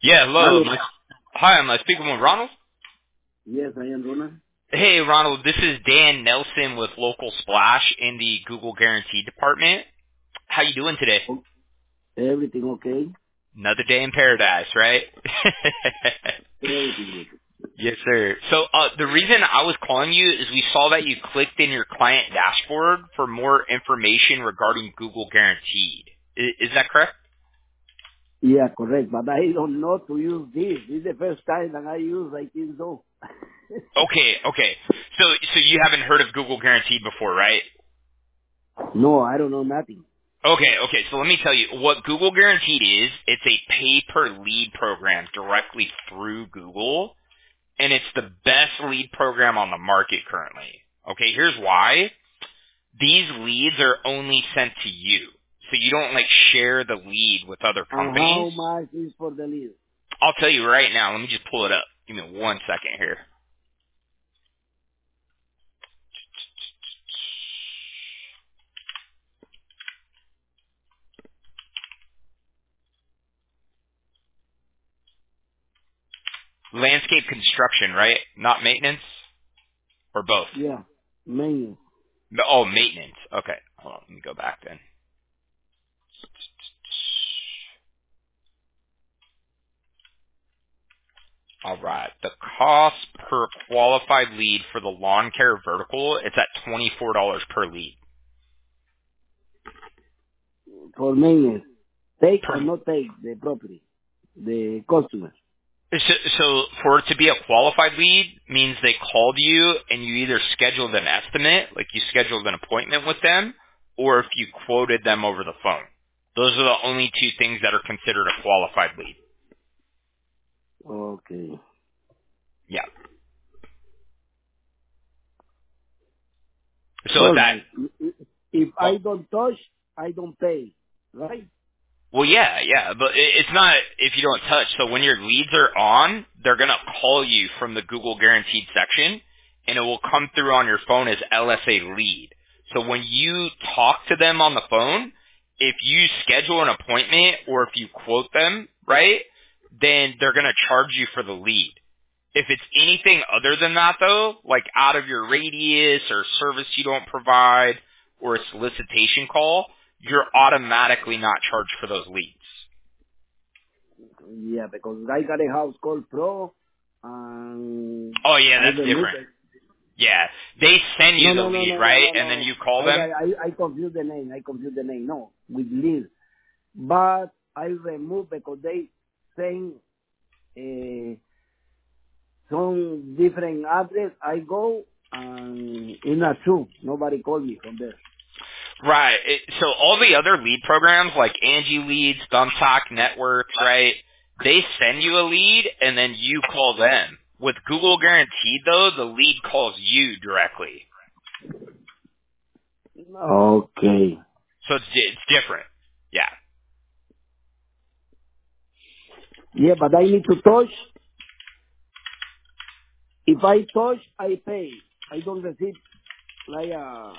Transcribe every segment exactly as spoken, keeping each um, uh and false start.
Yeah, hello. Hello. My, hi, am I speaking with Ronald? Yes, I am Ronald. Hey, Ronald, this is Dan Nelson with Local Splash in the Google Guarantee Department. How you doing today? Oh, everything okay? Another day in paradise, right? Everything okay. Yes, sir. So uh, the reason I was calling you is we saw that you clicked in your client dashboard for more information regarding Google Guaranteed. Is, is that correct? Yeah, correct. But I don't know to use this. This is the first time that I use. I think so. Okay, okay. So so you haven't heard of Google Guaranteed before, right? No, I don't know nothing. Okay, okay, so let me tell you, what Google Guaranteed is, it's a pay-per-lead program directly through Google, and it's the best lead program on the market currently. Okay, here's why. These leads are only sent to you, so you don't, like, share the lead with other And companies. how much is for the lead? I'll tell you right now, let me just pull it up. Give me one second here. Landscape construction, right? Not maintenance? Or both? Yeah, maintenance. No, oh, maintenance. Okay, hold on, let me go back then. All right. The cost per qualified lead for the lawn care vertical, it's at twenty-four dollars per lead. For maintenance. Take Per, or not take the property, the customer. so, so for it to be a qualified lead means they called you and you either scheduled an estimate, like you scheduled an appointment with them, or if you quoted them over the phone. Those are the only two things that are considered a qualified lead. Okay. Yeah. So is All that, right. If oh, I don't touch, I don't pay. Right? well, yeah, yeah, but it- it's not if you don't touch. So when your leads are on, they're going to call you from the Google Guaranteed section, and it will come through on your phone as L S A lead. So when you talk to them on the phone, if you schedule an appointment or if you quote them, right, then they're going to charge you for the lead. If it's anything other than that, though, like out of your radius or service you don't provide or a solicitation call, you're automatically not charged for those leads. Yeah, because I got a house called Pro, and Oh, yeah, I that's removed different. it. Yeah. They send you No, the no, no, lead, no, no, right? no, And then no. you call I, them? I, I I confused the name. I confused the name. No, with Liz. But I removed because they saying uh, some different address. I go and it's not true. Nobody called me from there. Right. It, so all the other lead programs like Angie Leads, Thumbtack Networks, right? They send you a lead and then you call them. With Google Guaranteed, though, the lead calls you directly. Okay. So it's, it's different. Yeah. Yeah, but I need to touch. If I touch, I pay. I don't receive like a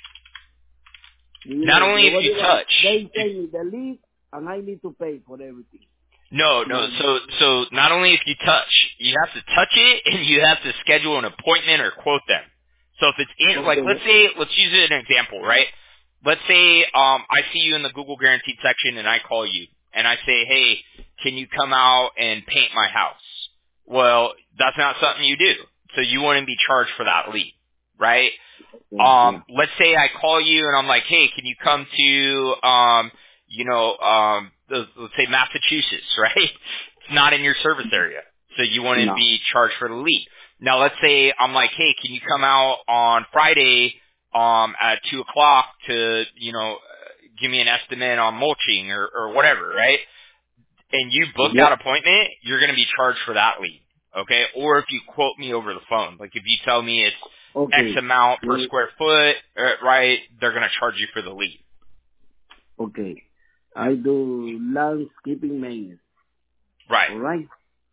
you Not know, only the if what you is that? touch, They if send me the lead and I need to pay for everything. No, no. No. So, so not only if you touch, you have to touch it, and you have to schedule an appointment or quote them. So if it's in, like, let's Okay. say, let's use it an example, right? Let's say um, I see you in the Google Guaranteed section, and I call you, and I say, hey, can you come out and paint my house? Well, that's not something you do, so you wouldn't be charged for that lead, right? Yeah. Yeah. Um, let's say I call you and I'm like, hey, can you come to, um, you know, um, the, let's say Massachusetts, right? It's not in your service area, so you wouldn't No. be charged for the lead. Now, let's say I'm like, hey, can you come out on Friday, um, at two o'clock to, you know, uh, give me an estimate on mulching or, or whatever, right? And you book that Yep. appointment, you're going to be charged for that lead, okay? Or if you quote me over the phone, like if you tell me it's X Okay. amount per Mm, square foot, uh, right, they're going to charge you for the lead. okay. I do landscaping maintenance. Right. All right.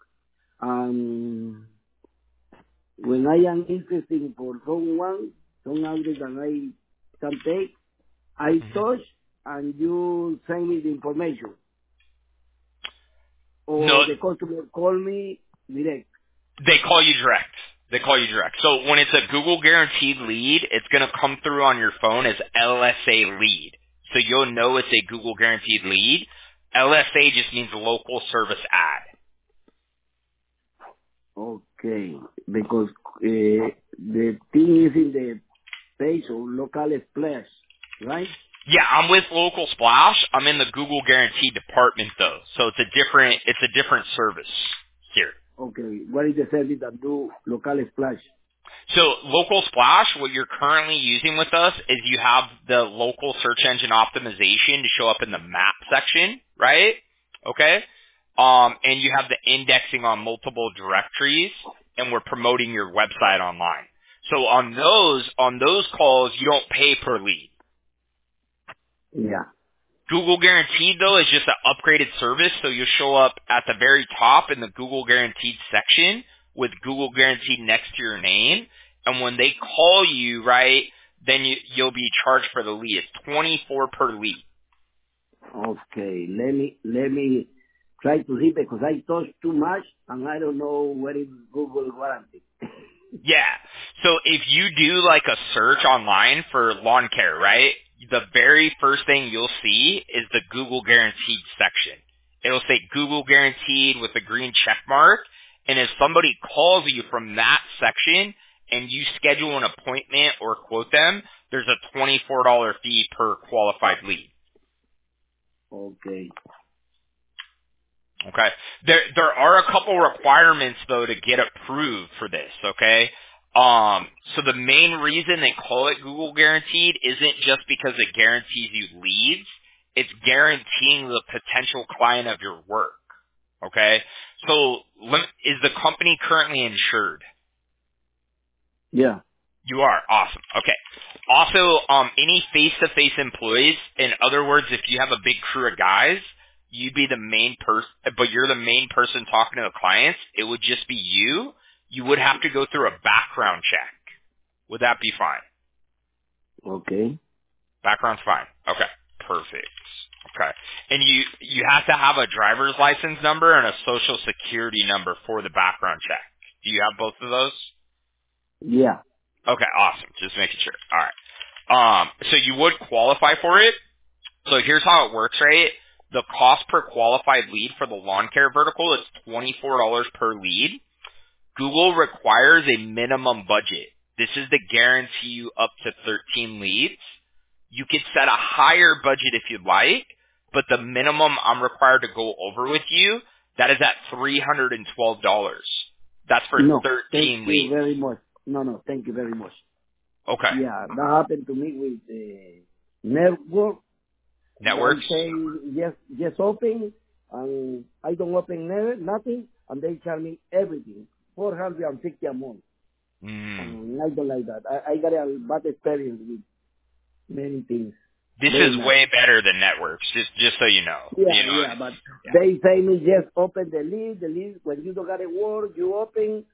Um, when I am interested for someone, some address that I can take, I hmm touch and you send me the information. or No, the customer call me direct? they call you direct. They call you direct. So when it's a Google guaranteed lead, it's going to come through on your phone as L S A lead. So you'll know it's a Google guaranteed lead. L S A just means local service ad. Okay, because uh, the thing is in the page of local splash, right? Yeah, I'm with Local Splash. I'm in the Google guaranteed department though. So it's a different, it's a different service here. Okay, what is the service that do local splash? So Local Splash, what you're currently using with us is you have the local search engine optimization to show up in the map section, right? Okay. Um, and you have the indexing on multiple directories, and we're promoting your website online. So on those, on those calls, you don't pay per lead. Yeah. Google Guaranteed, though, is just an upgraded service, so you'll show up at the very top in the Google Guaranteed section with Google Guaranteed next to your name, and when they call you, right, then you, you'll be charged for the lead. It's twenty-four per lead. Okay, let me let me try to see because I touch too much and I don't know where is Google warranty. Yeah. So if you do like a search online for lawn care, right, the very first thing you'll see is the Google Guaranteed section. It'll say Google Guaranteed with a green check mark, and if somebody calls you from that section and you schedule an appointment or quote them, there's a twenty-four dollars fee per qualified lead. Okay. Okay. There there are a couple requirements though to get approved for this, okay? Um so the main reason they call it Google Guaranteed isn't just because it guarantees you leads, it's guaranteeing the potential client of your work. Okay? So lem- is the company currently insured? Yeah. You are. Awesome. Okay. Also, um, any face-to-face employees, in other words, if you have a big crew of guys, you'd be the main person, but you're the main person talking to the clients, it would just be you. You would have to go through a background check. Would that be fine? Okay. Background's fine. Okay. Perfect. Okay. And you, you have to have a driver's license number and a social security number for the background check. Do you have both of those? Yeah. Okay, awesome. Just making sure. All right. Um, so you would qualify for it. So here's how it works, right? The cost per qualified lead for the lawn care vertical is twenty-four dollars per lead. Google requires a minimum budget. This is to guarantee you up to thirteen leads. You could set a higher budget if you'd like, but the minimum I'm required to go over with you, that is at three hundred twelve dollars. That's for No, thirteen thank you leads. very much. No, no, thank you very much. Okay. Yeah, that happened to me with the network. I Networks? say yes, yes, open, and I don't open never, nothing, and they charge me everything, four hundred fifty a month. Mm. And I don't like that. I, I got a bad experience with many things. This Very is nice. way better than networks, just just so you know. Yeah, You know. yeah, but Yeah. they say me just open the lead, the lead, when you don't got a word, you open,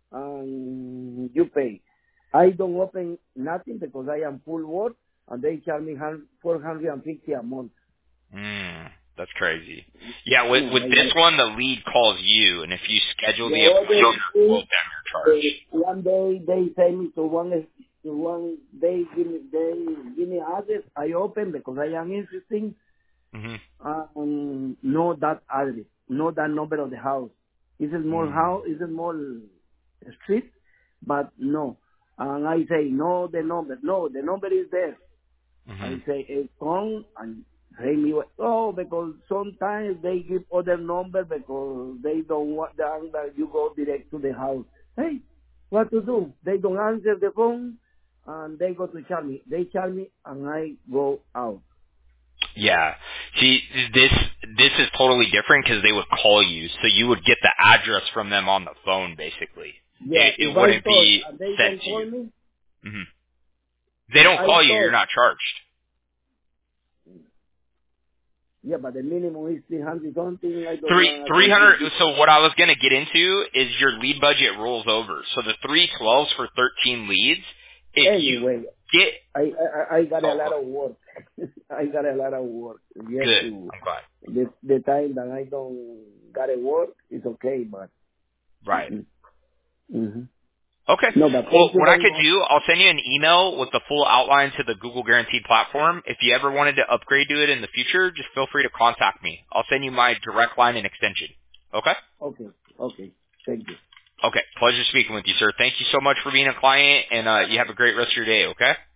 and you pay. I don't open nothing because I am full word, and they charge me four hundred fifty a month. Mm, that's crazy. Yeah, with No, with I this got one, the lead calls you, and if you schedule the the other appointment or thing, quote them, you're charged. uh, one day they send me to one, to one day give me, they give me address, I open because I am interested, Mm-hmm. um, know that address, know that number of the house. It's a small Mm. house, it's a small street, but no. And I say, no, the number, no, the number is there. Mm-hmm. I say, hey, come and say me, what- oh, because sometimes they give other number because they don't want the that you go direct to the house. Hey, what to do? They don't answer the phone and they go to charge me. They charge me and I go out. Yeah. See, this this is totally different because they would call you, so you would get the address from them on the phone, basically. Yeah, It, if it I wouldn't call be and they sent don't to you. call me, Mm-hmm. They if don't I call you, you're call, not charged. yeah, but the minimum is three hundred something. I don't Three want to three hundred. continue. So what I was going to get into is your lead budget rolls over. So the three twelves for thirteen leads. If you Anyway, get I, I, I got a oh lot good, of work. I got a lot of work. Yes, good. to I'm glad. the the time that I don't. got it work, it's okay, but. Right. Mm-hmm. Mm-hmm. Okay. No, but Well, thank you what I very could much. do, I'll send you an email with the full outline to the Google Guaranteed platform. If you ever wanted to upgrade to it in the future, just feel free to contact me. I'll send you my direct line and extension. Okay? Okay, okay, thank you. Okay. Pleasure speaking with you, sir. Thank you so much for being a client, and uh, you have a great rest of your day, okay?